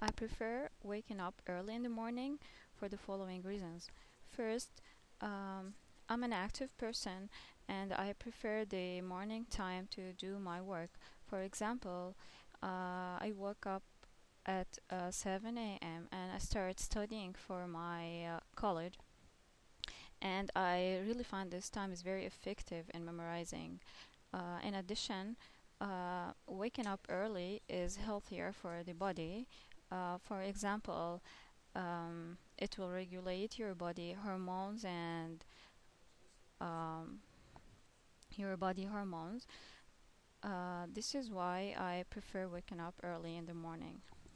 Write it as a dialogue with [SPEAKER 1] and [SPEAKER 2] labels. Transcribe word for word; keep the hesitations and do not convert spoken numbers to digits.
[SPEAKER 1] I prefer waking up early in the morning for the following reasons. First, um, I'm an active person and I prefer the morning time to do my work. For example, uh, I woke up at uh, seven a m and I start studying for my uh, college. And I really find this time is very effective in memorizing. Uh, in addition, uh, waking up early is healthier for the body. Uh, for example, um, it will regulate your body hormones and um, your body hormones. Uh, this is why I prefer waking up early in the morning.